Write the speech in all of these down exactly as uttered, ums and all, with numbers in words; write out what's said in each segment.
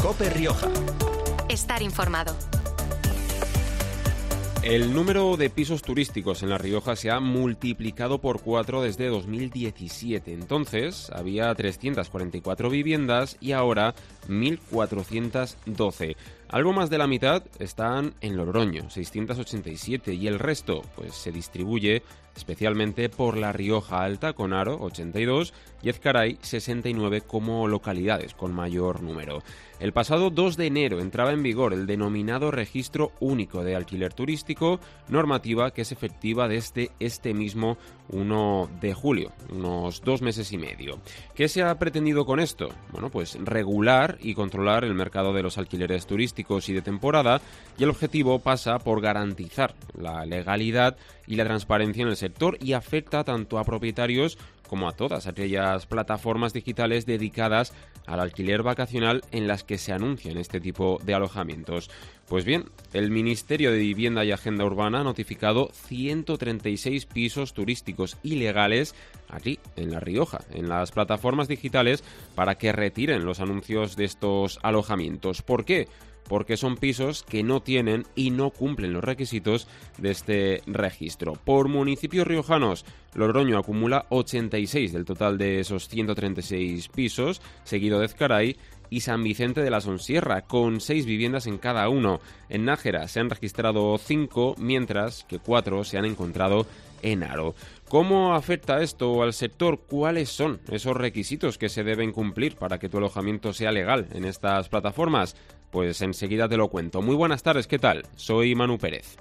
COPE Rioja. Estar informado. El número de pisos turísticos en La Rioja se ha multiplicado por cuatro desde dos mil diecisiete. Entonces había trescientas cuarenta y cuatro viviendas y ahora mil cuatrocientas doce. Algo más de la mitad están en Logroño, seiscientas ochenta y siete, y el resto pues se distribuye especialmente por La Rioja Alta, con Haro, ochenta y dos, y Ezcaray, sesenta y nueve, como localidades con mayor número. El pasado dos de enero entraba en vigor el denominado Registro Único de Alquiler Turístico, normativa que es efectiva desde este mismo uno de julio, unos dos meses y medio. ¿Qué se ha pretendido con esto? Bueno, pues regular y controlar el mercado de los alquileres turísticos y de temporada, y el objetivo pasa por garantizar la legalidad y la transparencia en el sector, y afecta tanto a propietarios como a todas aquellas plataformas digitales dedicadas al alquiler vacacional en las que se anuncian este tipo de alojamientos. Pues bien, el Ministerio de Vivienda y Agenda Urbana ha notificado ciento treinta y seis pisos turísticos ilegales aquí, en La Rioja, en las plataformas digitales, para que retiren los anuncios de estos alojamientos. ¿Por qué? Porque son pisos que no tienen y no cumplen los requisitos de este registro. Por municipios riojanos, Logroño acumula ochenta y seis del total de esos ciento treinta y seis pisos, seguido de Ezcaray y San Vicente de la Sonsierra, con seis viviendas en cada uno. En Nájera se han registrado cinco, mientras que cuatro se han encontrado en Haro. ¿Cómo afecta esto al sector? ¿Cuáles son esos requisitos que se deben cumplir para que tu alojamiento sea legal en estas plataformas? Pues enseguida te lo cuento. Muy buenas tardes, ¿qué tal? Soy Manu Pérez.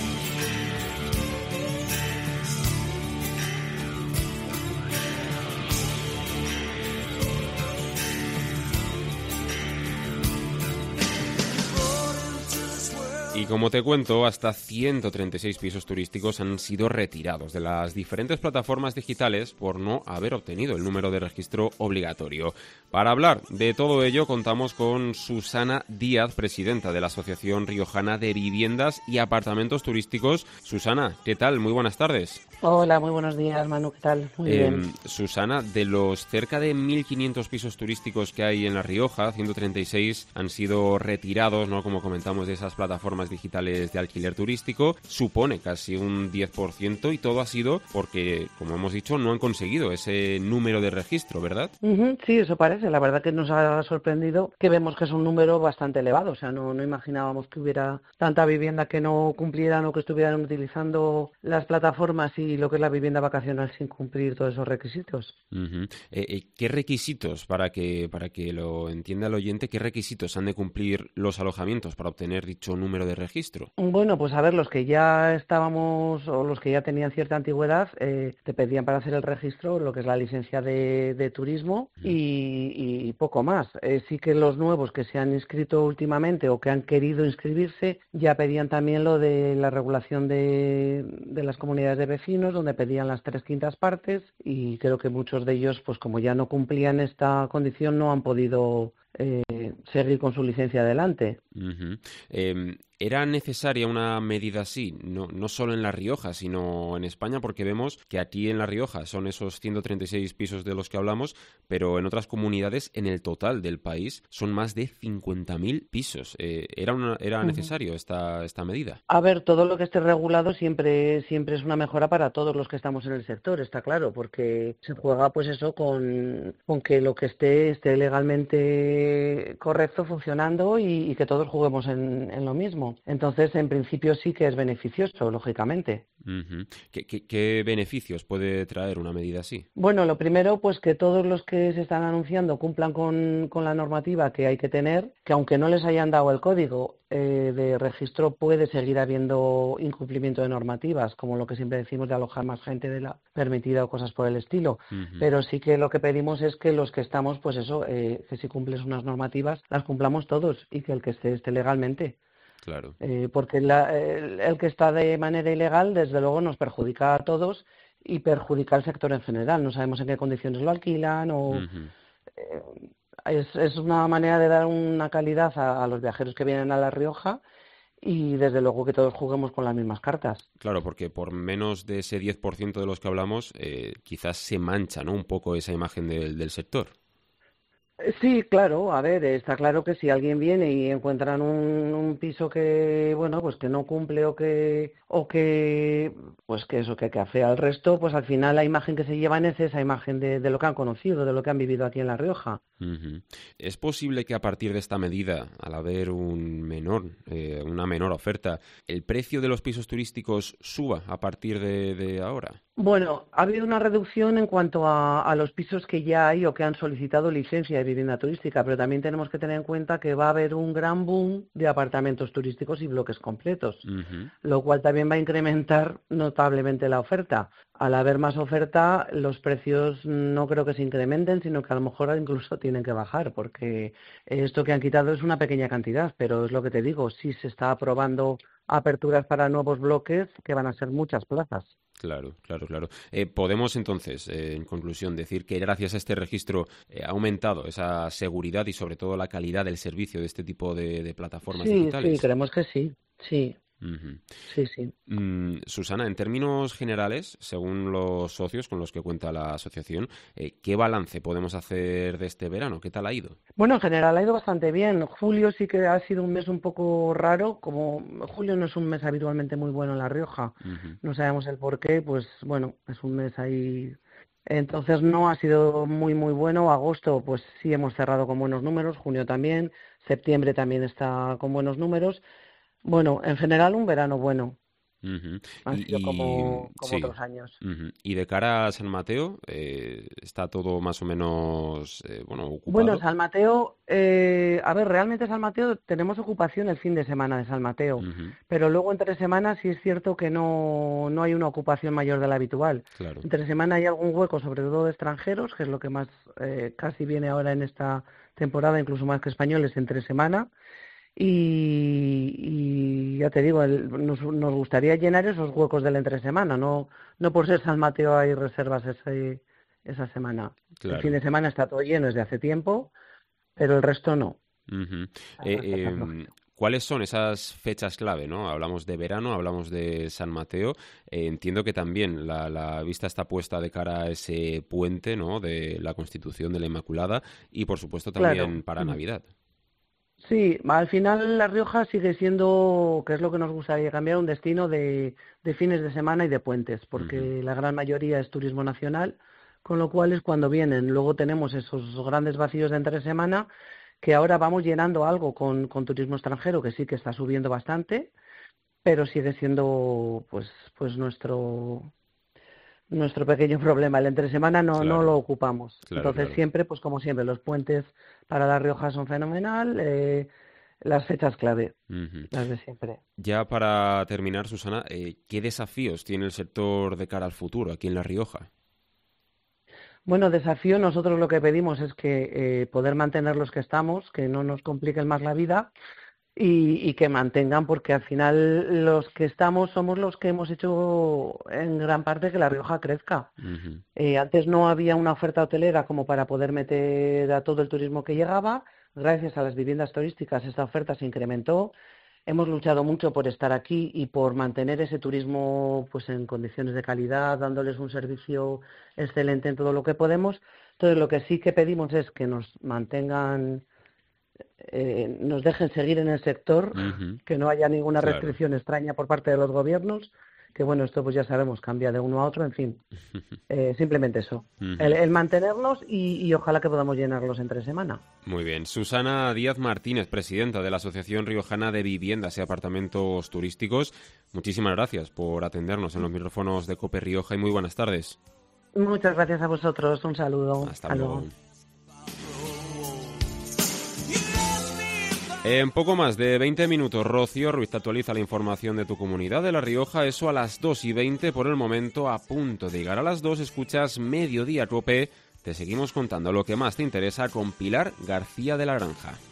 Y como te cuento, hasta ciento treinta y seis pisos turísticos han sido retirados de las diferentes plataformas digitales por no haber obtenido el número de registro obligatorio. Para hablar de todo ello contamos con Susana Díaz, presidenta de la Asociación Riojana de Viviendas y Apartamentos Turísticos. Susana, ¿qué tal? Muy buenas tardes. Hola, muy buenos días, Manu, ¿qué tal? Muy eh, bien. Susana, de los cerca de mil quinientos pisos turísticos que hay en La Rioja, ciento treinta y seis han sido retirados, ¿no?, como comentamos, de esas plataformas digitales de alquiler turístico. Supone casi un diez por ciento, y todo ha sido porque, como hemos dicho, no han conseguido ese número de registro, ¿verdad? Uh-huh, sí, eso parece. La verdad que nos ha sorprendido, que vemos que es un número bastante elevado. O sea, no, no imaginábamos que hubiera tanta vivienda que no cumplieran o que estuvieran utilizando las plataformas y lo que es la vivienda vacacional sin cumplir todos esos requisitos. Uh-huh. eh, eh, ¿Qué requisitos, para que, para que lo entienda el oyente, qué requisitos han de cumplir los alojamientos para obtener dicho número de registro? Bueno, pues a ver, los que ya estábamos o los que ya tenían cierta antigüedad, eh, te pedían para hacer el registro lo que es la licencia de, de turismo y, y poco más. Eh, sí que los nuevos que se han inscrito últimamente o que han querido inscribirse ya pedían también lo de la regulación de, de las comunidades de vecinos, donde pedían las tres quintas partes, y creo que muchos de ellos, pues como ya no cumplían esta condición, no han podido eh, seguir con su licencia adelante. Uh-huh. Eh, ¿Era necesaria una medida así? No, no solo en La Rioja, sino en España, porque vemos que aquí en La Rioja son esos ciento treinta y seis pisos de los que hablamos, pero en otras comunidades, en el total del país, son más de cincuenta mil pisos. Eh, ¿Era, una, era uh-huh. necesario esta, esta medida? A ver, todo lo que esté regulado siempre, siempre es una mejora para todos los que estamos en el sector, está claro, porque se juega pues eso con, con que lo que esté esté legalmente correcto, funcionando, y, y que todos juguemos en, en lo mismo. Entonces, en principio sí que es beneficioso, lógicamente. Uh-huh. ¿Qué, qué, ¿Qué beneficios puede traer una medida así? Bueno, lo primero, pues que todos los que se están anunciando cumplan con, con la normativa que hay que tener, que aunque no les hayan dado el código eh, de registro, puede seguir habiendo incumplimiento de normativas, como lo que siempre decimos de alojar más gente de la permitida o cosas por el estilo. Uh-huh. Pero sí que lo que pedimos es que los que estamos, pues eso, eh, que si cumples unas normativas, las cumplamos todos, y que el que esté esté legalmente. Claro. Eh, porque la, el, el que está de manera ilegal, desde luego, nos perjudica a todos y perjudica al sector en general. No sabemos en qué condiciones lo alquilan o... Uh-huh. eh, es, es una manera de dar una calidad a, a los viajeros que vienen a La Rioja, y desde luego que todos juguemos con las mismas cartas. Claro, porque por menos de ese diez por ciento de los que hablamos, eh, quizás se mancha, ¿no?, un poco esa imagen del, del sector. Sí, claro, a ver, está claro que si alguien viene y encuentran un, un piso que, bueno, pues que no cumple o que, o que, pues que eso, que, que afea al resto, pues al final la imagen que se llevan es esa imagen de, de lo que han conocido, de lo que han vivido aquí en La Rioja. Uh-huh. ¿Es posible que a partir de esta medida, al haber un menor, eh, una menor oferta, el precio de los pisos turísticos suba a partir de, de ahora? Bueno, ha habido una reducción en cuanto a, a los pisos que ya hay o que han solicitado licencia de vivienda turística, pero también tenemos que tener en cuenta que va a haber un gran boom de apartamentos turísticos y bloques completos, Uh-huh. lo cual también va a incrementar notablemente la oferta. Al haber más oferta, los precios no creo que se incrementen, sino que a lo mejor incluso tienen que bajar, porque esto que han quitado es una pequeña cantidad, pero es lo que te digo, sí se está aprobando aperturas para nuevos bloques, que van a ser muchas plazas. Claro, claro, claro. Eh, podemos entonces, eh, en conclusión, decir que gracias a este registro eh, ha aumentado esa seguridad y sobre todo la calidad del servicio de este tipo de, de plataformas Sí, digitales. sí, creemos que sí, sí, Uh-huh. sí, sí. Mm, Susana, en términos generales, según los socios con los que cuenta la asociación, eh, ¿qué balance podemos hacer de este verano? ¿Qué tal ha ido? Bueno, en general ha ido bastante bien. Julio sí que ha sido un mes un poco raro, como julio no es un mes habitualmente muy bueno en La Rioja, Uh-huh. no sabemos el por qué, pues bueno, es un mes ahí. Entonces no ha sido muy muy bueno. Agosto pues sí hemos cerrado con buenos números, junio también, septiembre también está con buenos números. Bueno, en general un verano bueno, Uh-huh. ha sido Y, y como, como sí. otros años. Uh-huh. Y de cara a San Mateo, eh, ¿está todo más o menos eh, bueno, Bueno, ocupado? San Mateo, eh, a ver, realmente San Mateo tenemos ocupación el fin de semana de San Mateo, Uh-huh. pero luego entre semanas sí es cierto que no, no hay una ocupación mayor de la habitual. Claro. Entre semana hay algún hueco, sobre todo de extranjeros, que es lo que más eh, casi viene ahora en esta temporada, incluso más que españoles, entre semana. Y, y ya te digo, el- nos, nos gustaría llenar esos huecos del entre semana, no, no por ser San Mateo hay reservas ese, esa semana. El fin Claro. de semana está todo lleno desde hace tiempo, pero el resto no. Uh-huh. El Eh, resto está em, flojito. ¿Cuáles son esas fechas clave, no? Hablamos de verano, hablamos de San Mateo. Eh, entiendo que también la, la vista está puesta de cara a ese puente, ¿no? De la Constitución de la Inmaculada y, por supuesto, Claro. también para Mm. Navidad. Sí, al final La Rioja sigue siendo, que es lo que nos gustaría cambiar, un destino de, de fines de semana y de puentes, Uh-huh. porque la gran mayoría es turismo nacional, con lo cual es cuando vienen. Luego tenemos esos grandes vacíos de entre semana, que ahora vamos llenando algo con, con turismo extranjero, que sí que está subiendo bastante, pero sigue siendo pues, pues nuestro, nuestro pequeño problema. El entre semana no, no Claro, lo ocupamos. claro, Entonces claro. siempre, pues como siempre, los puentes para La Rioja son fenomenal, eh, las fechas clave, Uh-huh. las de siempre. Ya para terminar, Susana, eh, ¿qué desafíos tiene el sector de cara al futuro aquí en La Rioja? Bueno, desafío, nosotros lo que pedimos es que eh, poder mantener los que estamos, que no nos compliquen más la vida y, y que mantengan, porque al final los que estamos somos los que hemos hecho en gran parte que La Rioja crezca. Uh-huh. Eh, antes no había una oferta hotelera como para poder meter a todo el turismo que llegaba. Gracias a las viviendas turísticas esta oferta se incrementó. Hemos luchado mucho por estar aquí y por mantener ese turismo pues en condiciones de calidad, dándoles un servicio excelente en todo lo que podemos. Entonces lo que sí que pedimos es que nos mantengan, eh, nos dejen seguir en el sector, Uh-huh. que no haya ninguna Claro. restricción extraña por parte de los gobiernos, que bueno, esto pues ya sabemos, cambia de uno a otro, en fin. Eh, simplemente eso, el, Uh-huh. el mantenerlos y, y ojalá que podamos llenarlos entre semana. Muy bien. Susana Díaz Martínez, presidenta de la Asociación Riojana de Viviendas y Apartamentos Turísticos, muchísimas gracias por atendernos en los micrófonos de COPE Rioja y muy buenas tardes. Muchas gracias a vosotros, un saludo, Hasta hasta luego. luego. En poco más de veinte minutos, Rocío Ruiz te actualiza la información de tu comunidad de La Rioja, eso a las dos y veinte por el momento, a punto de llegar a las dos, escuchas Mediodía Cope, te seguimos contando lo que más te interesa con Pilar García de la Granja.